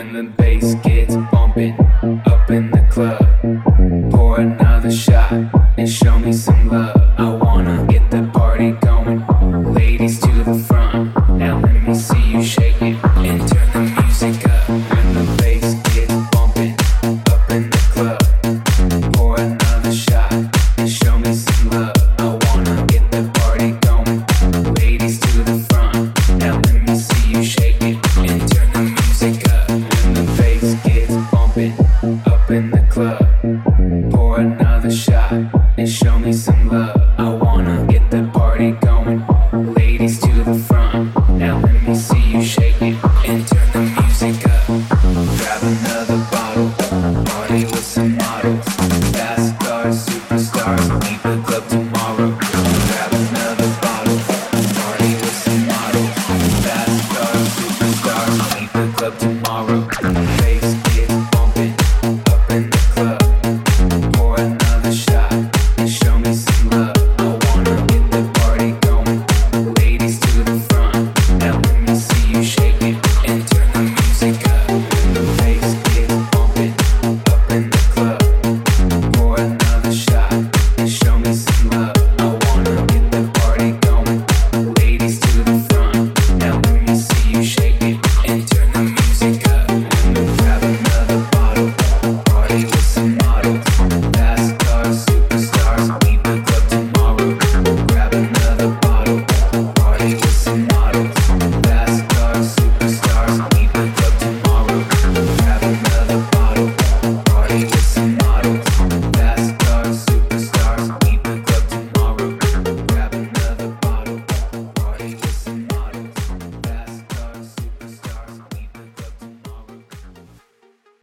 when the bass gets bumping up in the club. Pour another shot and show me some love. I wanna get the party going. Ladies to the front, now let me see you shake it and turn the music up when the bass gets bumping up in the club. Pour another shot and show me some love. I wanna get the party going. Ladies to the front, now let me see you shake it and turn the music up when the bass gets bumping up in the club. Pour another shot and show me some love. I wanna get the party going. Ladies to the front, now let me see you shake it and turn the music up. Grab another bottle, party with some models. Fast stars, superstars, leave the club tomorrow. Grab another bottle, party with some models. Fast stars, superstars, leave the club tomorrow. Face